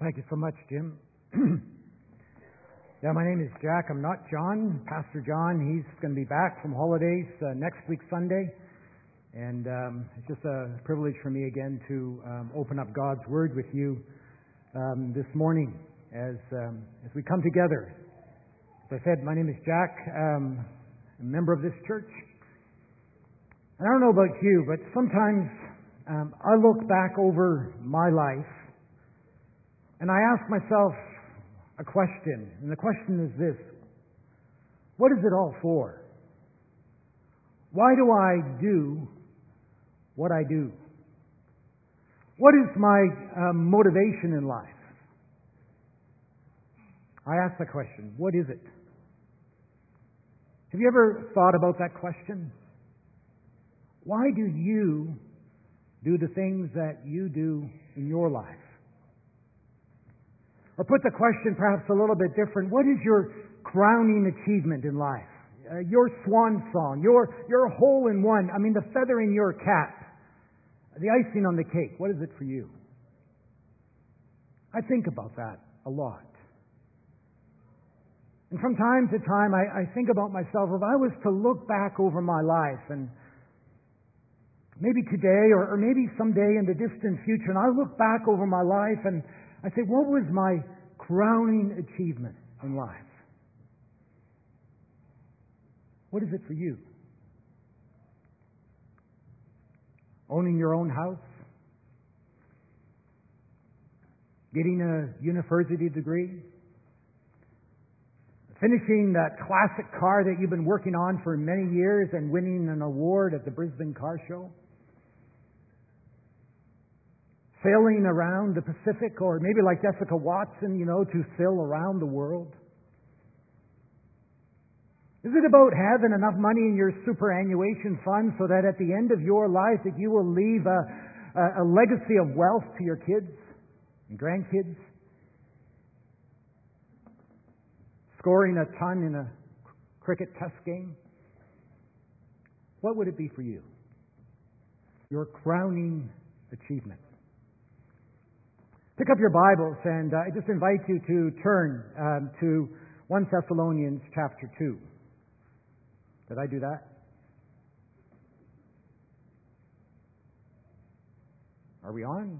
Thank you so much, Jim. My name is Jack. I'm not John. Pastor John, he's going to be back from holidays next week, Sunday. And it's just a privilege for me again to open up God's Word with you this morning as we come together. As I said, my name is Jack. I'm a member of this church. And I don't know about you, but sometimes I look back over my life and I ask myself a question. And the question is this: what is it all for? Why do I do what I do? What is my motivation in life? I ask the question, what is it? Have you ever thought about that question? Why do you do the things that you do in your life? Or put the question perhaps a little bit different, what is your crowning achievement in life? Your swan song, your hole in one, the feather in your cap, the icing on the cake. What is it for you? I think about that a lot. And from time to time, I think about myself, if I was to look back over my life, and maybe today or maybe someday in the distant future, and I look back over my life and I say, what was my crowning achievement in life? What is it for you? Owning your own house? Getting a university degree? Finishing that classic car that you've been working on for many years and winning an award at the Brisbane Car Show? Sailing around the Pacific, or maybe like Jessica Watson, to sail around the world? Is it about having enough money in your superannuation fund so that at the end of your life that you will leave a legacy of wealth to your kids and grandkids? Scoring a ton in a cricket test game? What would it be for you? Your crowning achievement. Pick up your Bibles, and I just invite you to turn to 1 Thessalonians chapter 2. Did I do that? Are we on?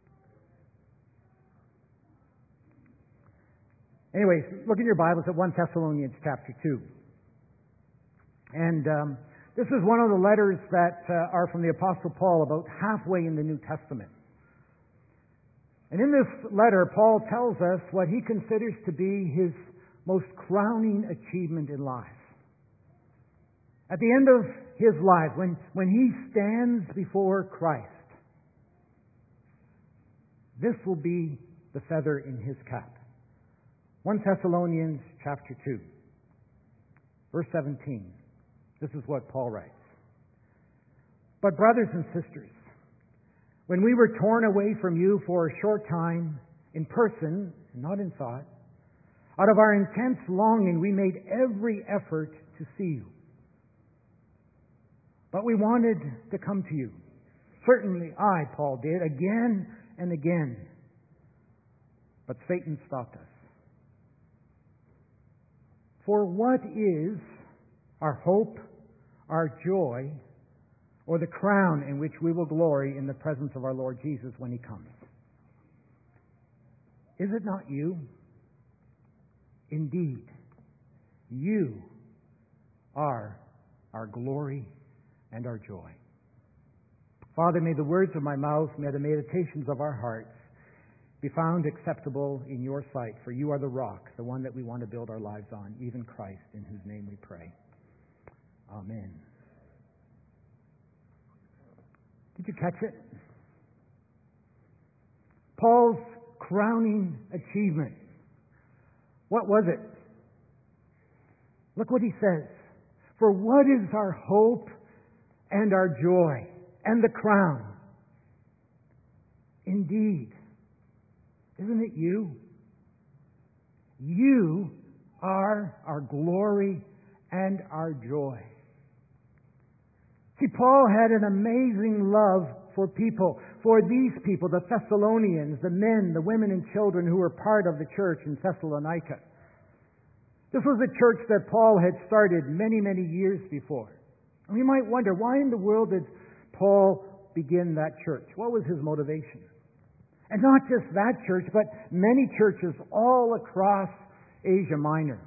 Anyways, look in your Bibles at 1 Thessalonians chapter 2. And this is one of the letters that are from the Apostle Paul, about halfway in the New Testament. And in this letter, Paul tells us what he considers to be his most crowning achievement in life. At the end of his life, when he stands before Christ, this will be the feather in his cap. 1 Thessalonians chapter 2, verse 17. This is what Paul writes. But brothers and sisters, when we were torn away from you for a short time, in person, not in thought, out of our intense longing, we made every effort to see you. But we wanted to come to you. Certainly I, Paul, did, again and again. But Satan stopped us. For what is our hope, our joy, or the crown in which we will glory in the presence of our Lord Jesus when He comes? Is it not you? Indeed, you are our glory and our joy. Father, may the words of my mouth, may the meditations of our hearts be found acceptable in your sight, for you are the rock, the one that we want to build our lives on, even Christ, in whose name we pray. Amen. Did you catch it? Paul's crowning achievement. What was it? Look what he says. For what is our hope and our joy and the crown? Indeed, isn't it you? You are our glory and our joy. See, Paul had an amazing love for people, for these people, the Thessalonians, the men, the women and children who were part of the church in Thessalonica. This was a church that Paul had started many, many years before. And we might wonder, why in the world did Paul begin that church? What was his motivation? And not just that church, but many churches all across Asia Minor.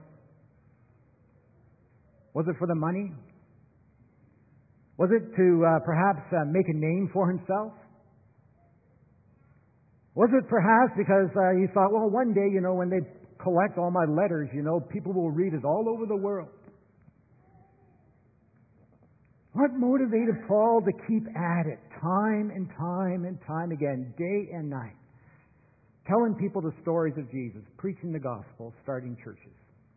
Was it for the money? Was it to perhaps make a name for himself? Was it perhaps because he thought, well, one day, when they collect all my letters, people will read it all over the world? What motivated Paul to keep at it time and time and time again, day and night, telling people the stories of Jesus, preaching the gospel, starting churches?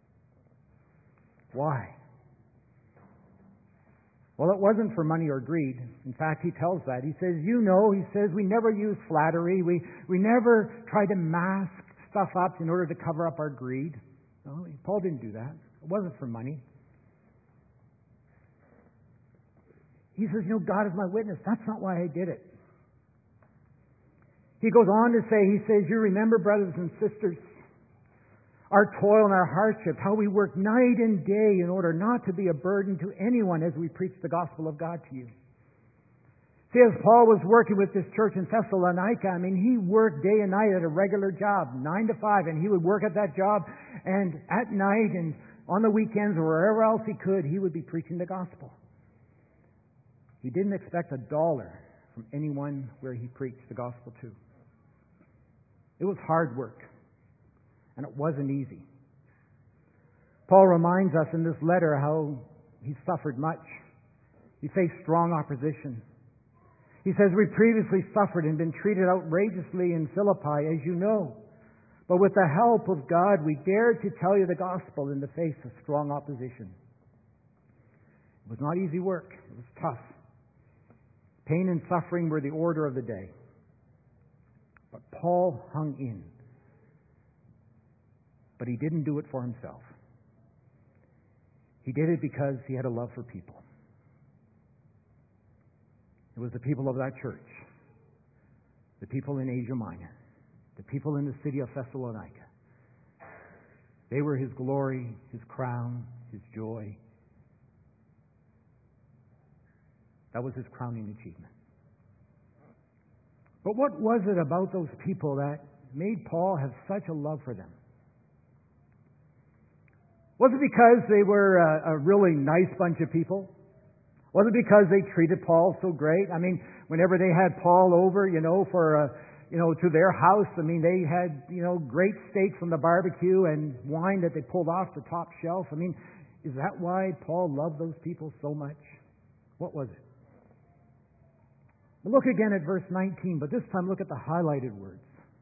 Why? Well, it wasn't for money or greed. In fact, he tells that. He says, we never use flattery. We never try to mask stuff up in order to cover up our greed. No, Paul didn't do that. It wasn't for money. He says, God is my witness. That's not why I did it. He goes on to say, you remember, brothers and sisters, our toil and our hardship, how we work night and day in order not to be a burden to anyone as we preach the gospel of God to you. See, as Paul was working with this church in Thessalonica, he worked day and night at a regular job, 9 to 5, and he would work at that job, and at night and on the weekends or wherever else he could, he would be preaching the gospel. He didn't expect $1 from anyone where he preached the gospel to. It was hard work, and it wasn't easy. Paul reminds us in this letter how he suffered much. He faced strong opposition. He says, we previously suffered and been treated outrageously in Philippi, as you know. But with the help of God, we dared to tell you the gospel in the face of strong opposition. It was not easy work. It was tough. Pain and suffering were the order of the day. But Paul hung in. But he didn't do it for himself. He did it because he had a love for people. It was the people of that church, the people in Asia Minor, the people in the city of Thessalonica. They were his glory, his crown, his joy. That was his crowning achievement. But what was it about those people that made Paul have such a love for them? Was it because they were a really nice bunch of people? Was it because they treated Paul so great? Whenever they had Paul over, to their house, they had, great steaks from the barbecue and wine that they pulled off the top shelf. Is that why Paul loved those people so much? What was it? Look again at verse 19, but this time look at the highlighted words.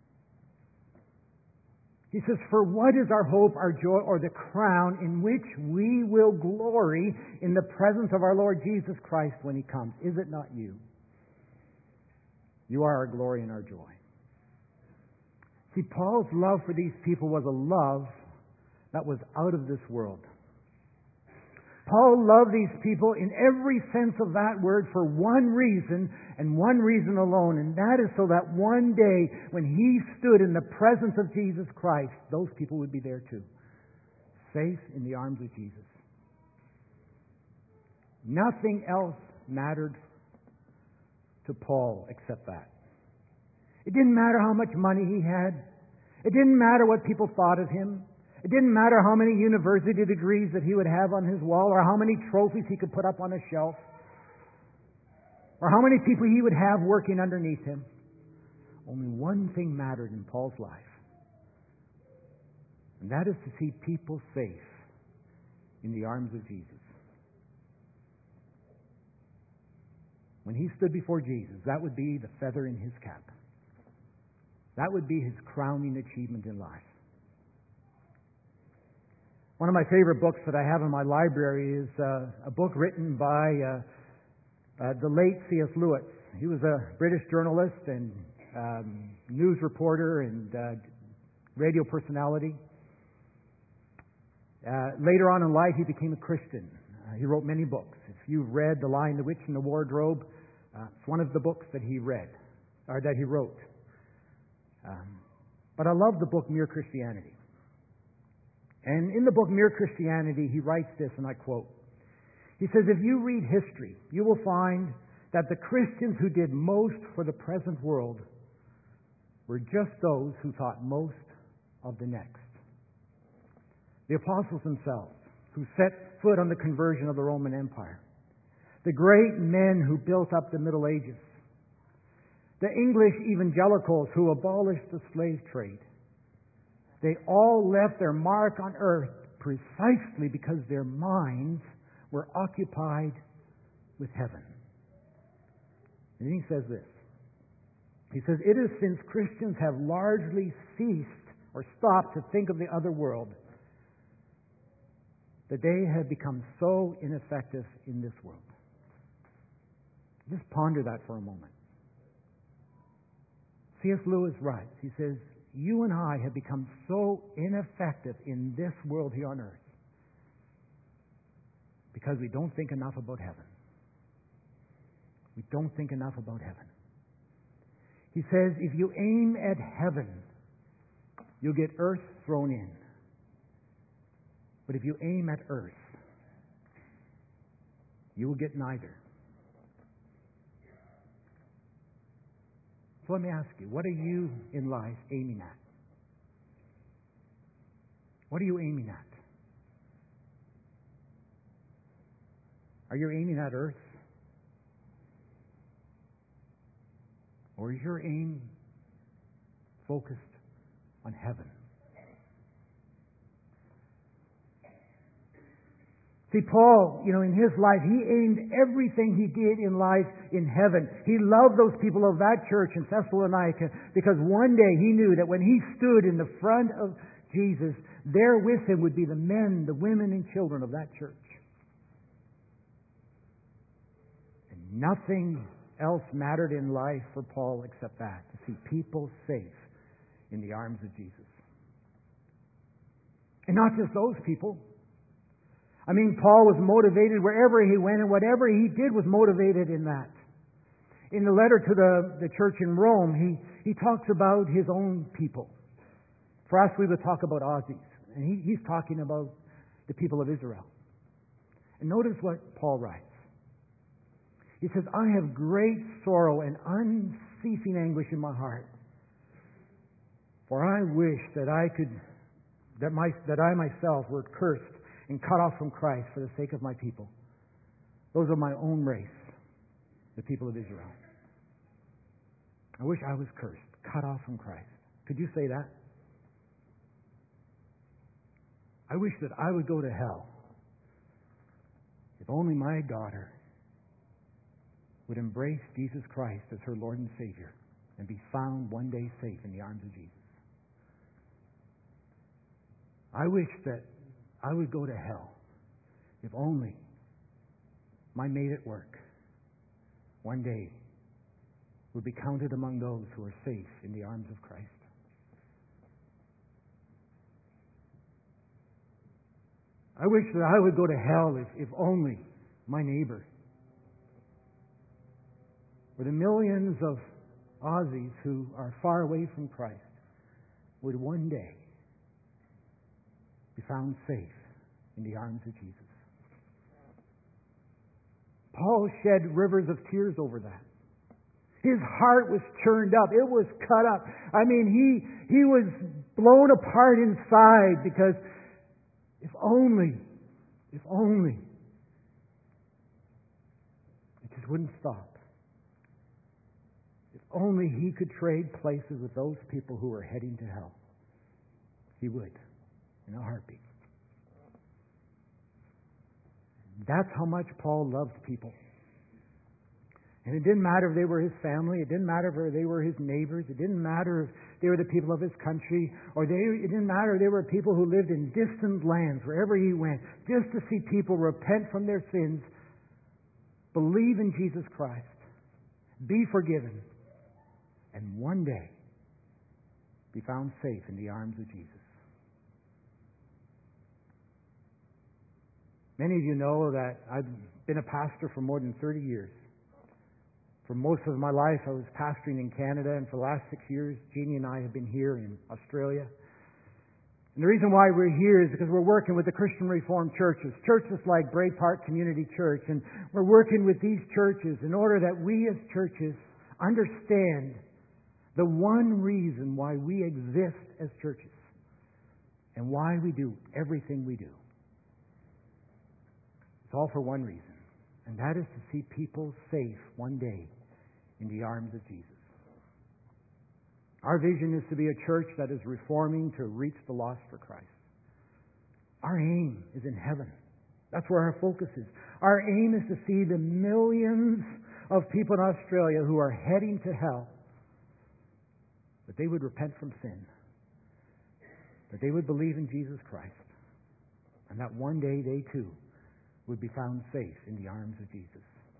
He says, for what is our hope, our joy, or the crown in which we will glory in the presence of our Lord Jesus Christ when He comes? Is it not you? You are our glory and our joy. See, Paul's love for these people was a love that was out of this world. Paul loved these people in every sense of that word for one reason and one reason alone, and that is so that one day when he stood in the presence of Jesus Christ, those people would be there too, safe in the arms of Jesus. Nothing else mattered to Paul except that. It didn't matter how much money he had. It didn't matter what people thought of him. It didn't matter how many university degrees that he would have on his wall, or how many trophies he could put up on a shelf, or how many people he would have working underneath him. Only one thing mattered in Paul's life, and that is to see people safe in the arms of Jesus. When he stood before Jesus, that would be the feather in his cap. That would be his crowning achievement in life. One of my favorite books that I have in my library is a book written by the late C.S. Lewis. He was a British journalist and news reporter and radio personality. Later on in life, he became a Christian. He wrote many books. If you've read The Lion, the Witch, and the Wardrobe, It's one of the books that he read, or that he wrote. But I love the book Mere Christianity. And in the book Mere Christianity, he writes this, and I quote. He says, if you read history, you will find that the Christians who did most for the present world were just those who thought most of the next. The apostles themselves, who set foot on the conversion of the Roman Empire. The great men who built up the Middle Ages. The English evangelicals who abolished the slave trade. They all left their mark on earth precisely because their minds were occupied with heaven. And then he says this. He says, it is since Christians have largely ceased or stopped to think of the other world that they have become so ineffective in this world. Just ponder that for a moment. C.S. Lewis writes, he says, you and I have become so ineffective in this world here on earth because we don't think enough about heaven. We don't think enough about heaven. He says, if you aim at heaven, you'll get earth thrown in. But if you aim at earth, you will get neither. So let me ask you, what are you in life aiming at? What are you aiming at? Are you aiming at earth? Or is your aim focused on heaven? See, Paul, in his life, he aimed everything he did in life in heaven. He loved those people of that church in Thessalonica because one day he knew that when he stood in the front of Jesus, there with him would be the men, the women, and children of that church. And nothing else mattered in life for Paul except that, to see people safe in the arms of Jesus. And not just those people. Paul was motivated wherever he went, and whatever he did was motivated in that. In the letter to the church in Rome, he talks about his own people. For us, we would talk about Aussies. And he's talking about the people of Israel. And notice what Paul writes. He says, I have great sorrow and unceasing anguish in my heart. For I wish that I myself were cursed and cut off from Christ for the sake of my people. Those are my own race, the people of Israel. I wish I was cursed, cut off from Christ. Could you say that? I wish that I would go to hell if only my daughter would embrace Jesus Christ as her Lord and Savior and be found one day safe in the arms of Jesus. I wish that I would go to hell if only my mate at work one day would be counted among those who are safe in the arms of Christ. I wish that I would go to hell if only my neighbor or the millions of Aussies who are far away from Christ would one day be found safe in the arms of Jesus. Paul shed rivers of tears over that. His heart was churned up. It was cut up. He was blown apart inside because if only, it just wouldn't stop. If only he could trade places with those people who were heading to hell. He would. In a heartbeat. That's how much Paul loved people. And it didn't matter if they were his family. It didn't matter if they were his neighbors. It didn't matter if they were the people of his country. It didn't matter if they were people who lived in distant lands, wherever he went. Just to see people repent from their sins, believe in Jesus Christ, be forgiven, and one day be found safe in the arms of Jesus. Many of you know that I've been a pastor for more than 30 years. For most of my life, I was pastoring in Canada, and for the last 6 years, Jeannie and I have been here in Australia. And the reason why we're here is because we're working with the Christian Reformed churches, churches like Bray Park Community Church, and we're working with these churches in order that we as churches understand the one reason why we exist as churches and why we do everything we do. It's all for one reason, and that is to see people safe one day in the arms of Jesus. Our vision is to be a church that is reforming to reach the lost for Christ. Our aim is in heaven. That's where our focus is. Our aim is to see the millions of people in Australia who are heading to hell, that they would repent from sin, that they would believe in Jesus Christ, and that one day they too would be found safe in the arms of Jesus.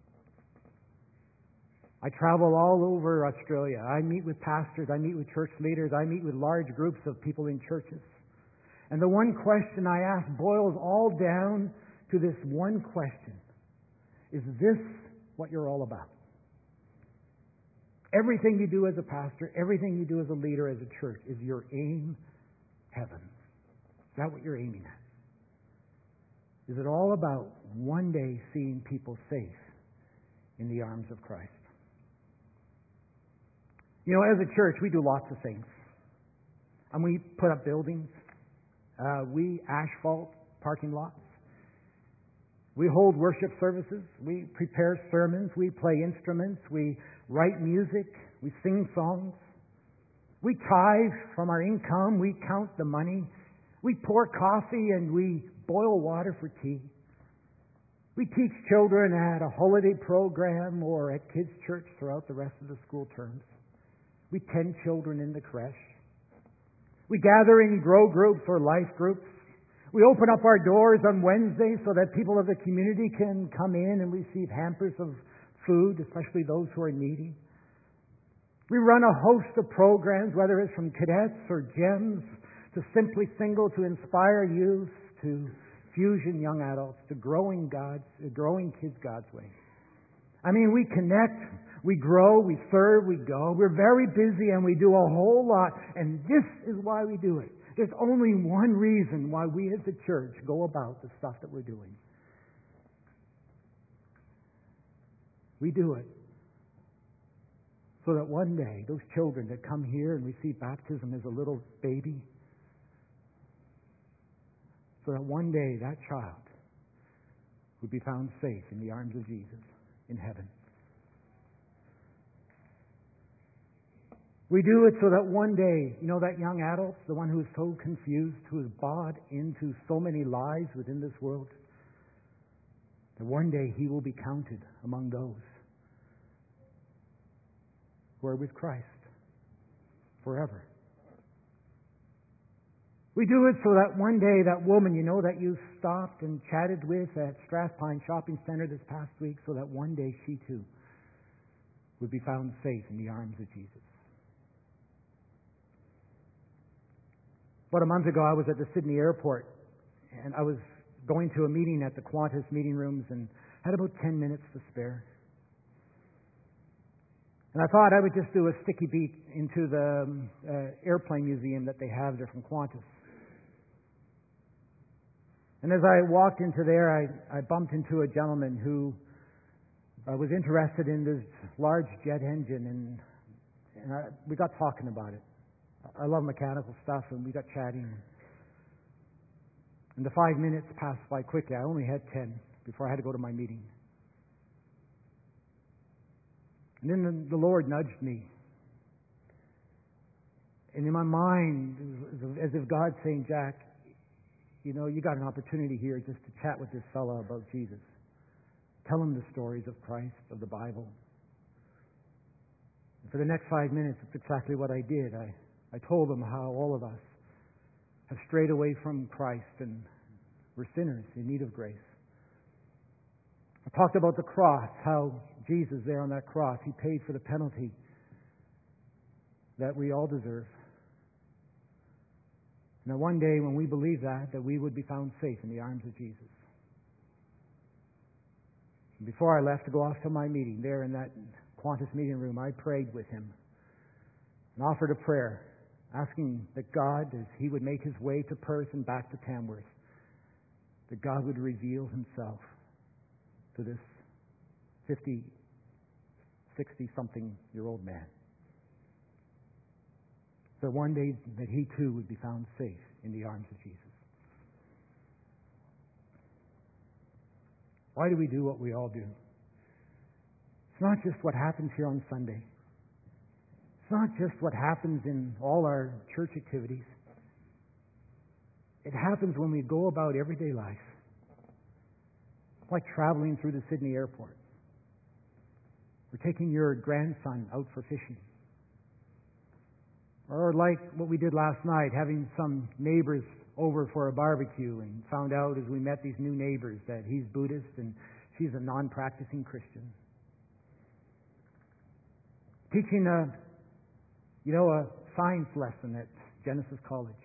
I travel all over Australia. I meet with pastors, I meet with church leaders, I meet with large groups of people in churches. And the one question I ask boils all down to this one question. Is this what you're all about? Everything you do as a pastor, everything you do as a leader, as a church, is your aim heaven? Is that what you're aiming at? Is it all about one day seeing people safe in the arms of Christ? You know, as a church, we do lots of things. And we put up buildings. We asphalt parking lots. We hold worship services. We prepare sermons. We play instruments. We write music. We sing songs. We tithe from our income. We count the money. We pour coffee and we boil water for tea. We teach children at a holiday program or at kids' church throughout the rest of the school terms. We tend children in the creche. We gather in grow groups or life groups. We open up our doors on Wednesday so that people of the community can come in and receive hampers of food, especially those who are needy. We run a host of programs, whether it's from cadets or GEMS, to Simply Single, to Inspire Youth, to Fusion Young Adults, to Growing Kids God's Way. I mean, we connect, we grow, we serve, we go. We're very busy and we do a whole lot, and this is why we do it. There's only one reason why we as a church go about the stuff that we're doing. We do it so that one day those children that come here and receive baptism as a little baby, so that one day that child would be found safe in the arms of Jesus in heaven. We do it so that one day, you know, that young adult, the one who is so confused, who is bought into so many lies within this world, that one day he will be counted among those who are with Christ forever. We do it so that one day that woman, you know, that you stopped and chatted with at Strathpine Shopping Centre this past week, so that one day she too would be found safe in the arms of Jesus. About a month ago, I was at the Sydney airport, and I was going to a meeting at the Qantas meeting rooms and had about 10 minutes to spare. And I thought I would just do a sticky beat into the airplane museum that they have there from Qantas. And as I walked into there, I bumped into a gentleman who was interested in this large jet engine, and we got talking about it. I love mechanical stuff, and we got chatting. And the 5 minutes passed by quickly. I only had 10 before I had to go to my meeting. And then the Lord nudged me. And in my mind, it was as if God saying, Jack, you know, you got an opportunity here just to chat with this fellow about Jesus. Tell him the stories of Christ, of the Bible. And for the next 5 minutes, it's exactly what I did. I told him how all of us have strayed away from Christ and we're sinners in need of grace. I talked about the cross, how Jesus there on that cross, He paid for the penalty that we all deserve. Now one day when we believe that we would be found safe in the arms of Jesus. And before I left to go off to my meeting there in that Qantas meeting room, I prayed with him and offered a prayer, asking that God, as he would make his way to Perth and back to Tamworth, that God would reveal himself to this 50, 60-something-year-old man. So one day that he too would be found safe in the arms of Jesus. Why do we do what we all do? It's not just what happens here on Sunday. It's not just what happens in all our church activities. It happens when we go about everyday life. It's like traveling through the Sydney airport. Or taking your grandson out for fishing. Or like what we did last night, having some neighbors over for a barbecue and found out as we met these new neighbors that he's Buddhist and she's a non-practicing Christian. Teaching a science lesson at Genesis College.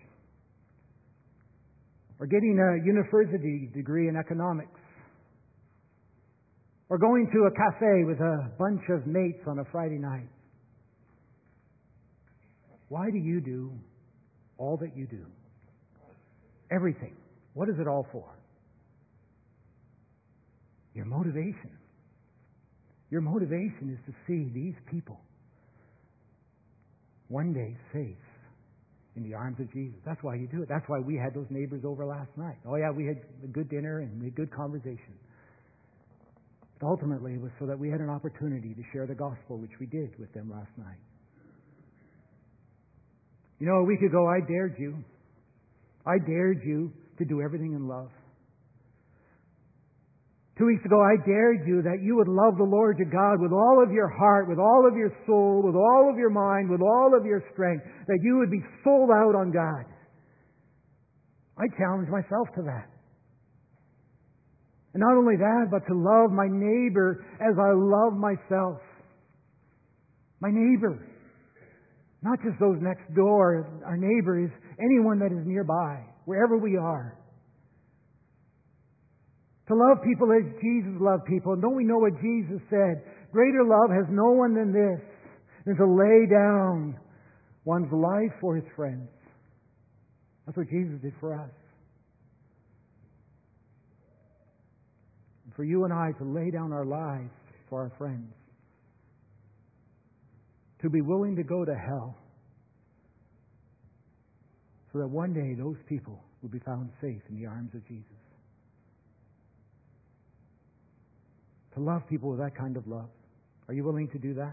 Or getting a university degree in economics. Or going to a cafe with a bunch of mates on a Friday night. Why do you do all that you do? Everything. What is it all for? Your motivation. Your motivation is to see these people one day safe in the arms of Jesus. That's why you do it. That's why we had those neighbors over last night. Oh yeah, we had a good dinner and we had good conversation. But ultimately, it was so that we had an opportunity to share the gospel, which we did with them last night. You know, a week ago, I dared you. I dared you to do everything in love. 2 weeks ago, I dared you that you would love the Lord your God with all of your heart, with all of your soul, with all of your mind, with all of your strength, that you would be sold out on God. I challenged myself to that. And not only that, but to love my neighbor as I love myself. My neighbor. Not just those next door. Our neighbor is anyone that is nearby, wherever we are. To love people as Jesus loved people. And don't we know what Jesus said? Greater love has no one than this, than to lay down one's life for his friends. That's what Jesus did for us. And for you and I to lay down our lives for our friends. To be willing to go to hell so that one day those people will be found safe in the arms of Jesus. To love people with that kind of love. Are you willing to do that?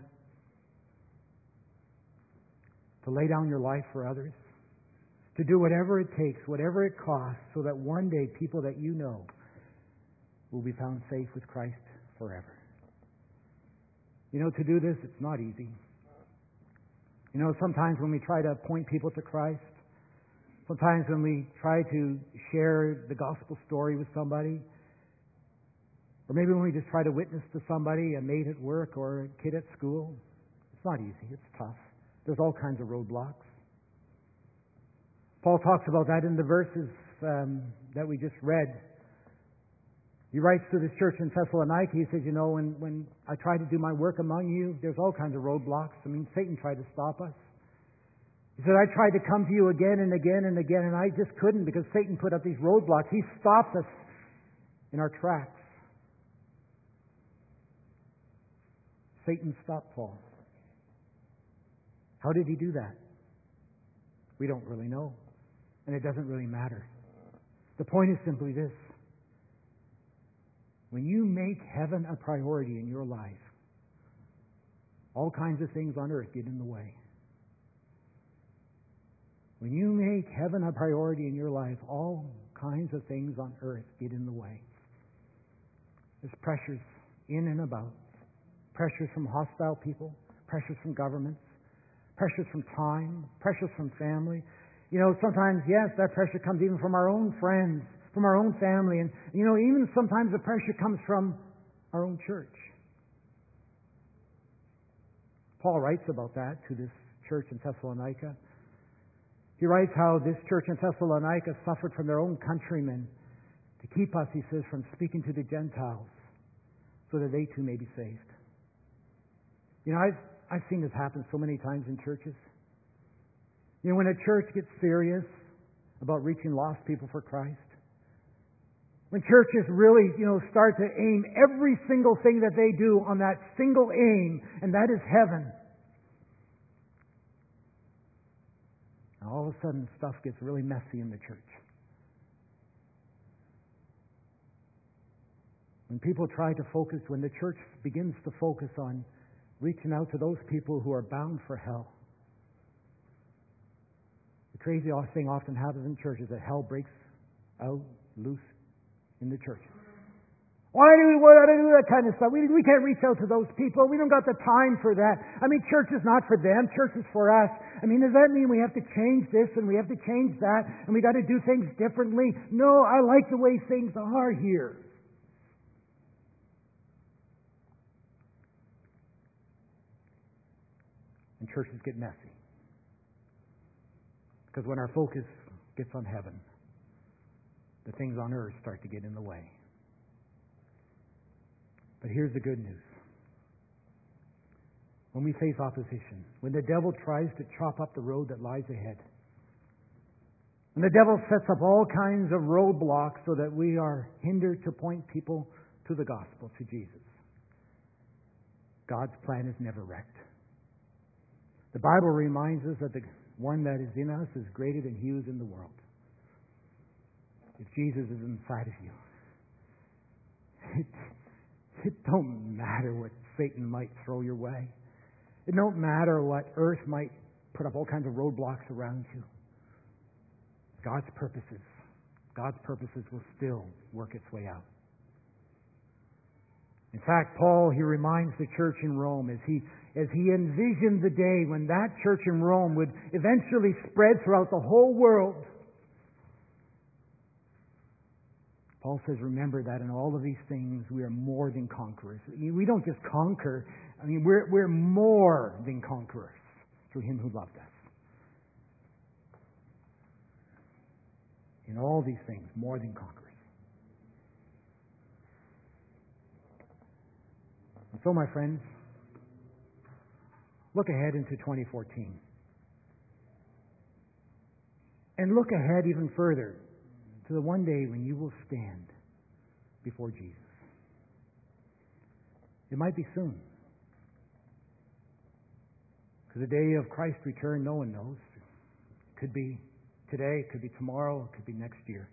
To lay down your life for others? To do whatever it takes, whatever it costs, so that one day people that you know will be found safe with Christ forever. You know, to do this, it's not easy. You know, sometimes when we try to point people to Christ, sometimes when we try to share the gospel story with somebody, or maybe when we just try to witness to somebody, a mate at work or a kid at school, it's not easy. It's tough. There's all kinds of roadblocks. Paul talks about that in the verses that we just read. He writes to this church in Thessalonica. He says, you know, when I try to do my work among you, there's all kinds of roadblocks. I mean, Satan tried to stop us. He said, I tried to come to you again and again and again, and I just couldn't because Satan put up these roadblocks. He stopped us in our tracks. Satan stopped Paul. How did he do that? We don't really know, and it doesn't really matter. The point is simply this. When you make heaven a priority in your life, all kinds of things on earth get in the way. When you make heaven a priority in your life, all kinds of things on earth get in the way. There's pressures in and about. Pressures from hostile people, pressures from governments, pressures from time, pressures from family. You know, sometimes, yes, that pressure comes even from our own friends, from our own family. And, you know, even sometimes the pressure comes from our own church. Paul writes about that to this church in Thessalonica. He writes how this church in Thessalonica suffered from their own countrymen to keep us, he says, from speaking to the Gentiles so that they too may be saved. You know, I've seen this happen so many times in churches. You know, when a church gets serious about reaching lost people for Christ, when churches really, start to aim every single thing that they do on that single aim, and that is heaven, and all of a sudden stuff gets really messy in the church. When people try to focus, when the church begins to focus on reaching out to those people who are bound for hell, the crazy thing often happens in churches that hell breaks out loose in the churches. Why do we want to do that kind of stuff? We can't reach out to those people. We don't got the time for that. I mean, church is not for them. Church is for us. I mean, does that mean we have to change this and we have to change that and we got to do things differently? No, I like the way things are here. And churches get messy. Because when our focus gets on heaven, the things on earth start to get in the way. But here's the good news. When we face opposition, when the devil tries to chop up the road that lies ahead, when the devil sets up all kinds of roadblocks so that we are hindered to point people to the gospel, to Jesus, God's plan is never wrecked. The Bible reminds us that the one that is in us is greater than he who is in the world. If Jesus is inside of you, it don't matter what Satan might throw your way. It don't matter what earth might put up all kinds of roadblocks around you. God's purposes will still work its way out. In fact, Paul, he reminds the church in Rome as he envisioned the day when that church in Rome would eventually spread throughout the whole world. Paul says, remember that in all of these things we are more than conquerors. I mean, we don't just conquer. I mean, we're more than conquerors through him who loved us. In all these things, more than conquerors. And so, my friends, look ahead into 2014. And look ahead even further to the one day when you will stand before Jesus. It might be soon. Because the day of Christ's return, no one knows. It could be today, it could be tomorrow, it could be next year.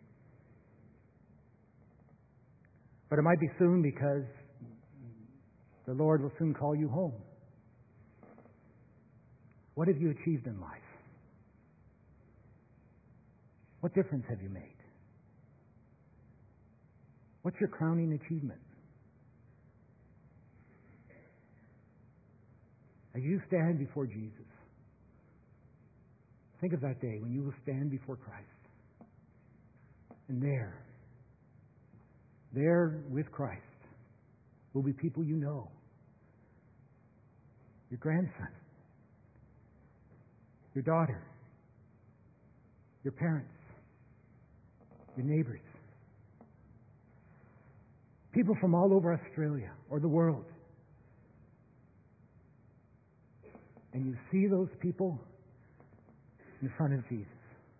But it might be soon because the Lord will soon call you home. What have you achieved in life? What difference have you made? What's your crowning achievement? As you stand before Jesus, think of that day when you will stand before Christ. And there with Christ will be people you know. Your grandson, your daughter, your parents, your neighbors, people from all over Australia or the world. And you see those people in front of Jesus.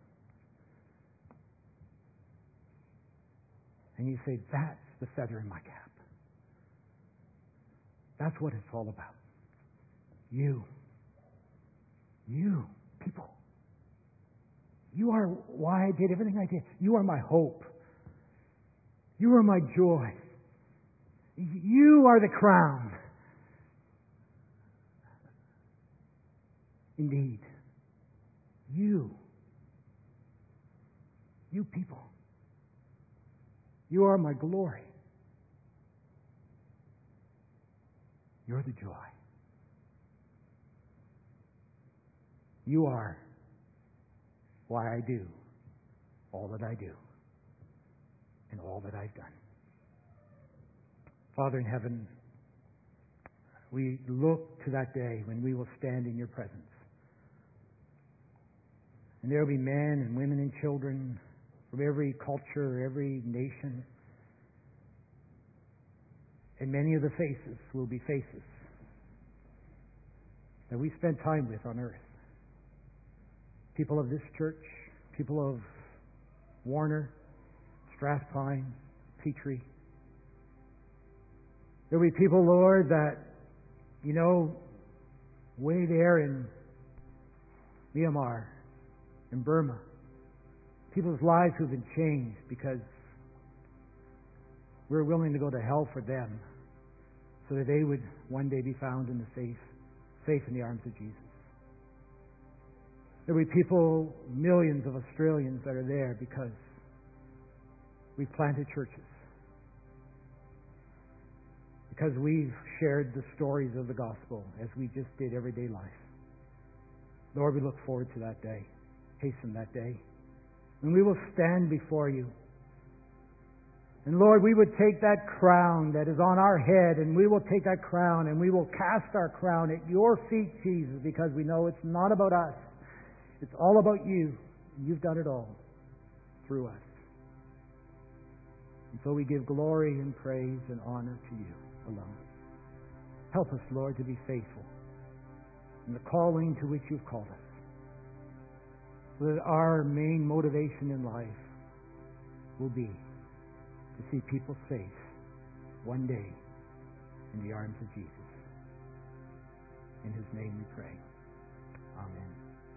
And you say, that's the feather in my cap. That's what it's all about. You, people. You are why I did everything I did. You are my hope. You are my joy. You are the crown. Indeed. You people. You are my glory. You're the joy. You are why I do all that I do and all that I've done. Father in heaven, we look to that day when we will stand in your presence. And there will be men and women and children from every culture, every nation. And many of the faces will be faces that we spend time with on earth. People of this church, people of Warner, Strathpine, Petrie. There'll be people, Lord, that, way there in Myanmar, in Burma, people's lives who've been changed because we're willing to go to hell for them so that they would one day be found in the safe in the arms of Jesus. There will be people, millions of Australians that are there because we've planted churches, because we've shared the stories of the gospel as we just did everyday life. Lord, we look forward to that day. Hasten that day. And we will stand before you. And Lord, we would take that crown that is on our head, and we will take that crown and we will cast our crown at your feet, Jesus, because we know it's not about us. It's all about you. You've done it all through us. And so we give glory and praise and honor to you alone. Help us, Lord, to be faithful in the calling to which you've called us, so that our main motivation in life will be to see people safe one day in the arms of Jesus. In his name we pray.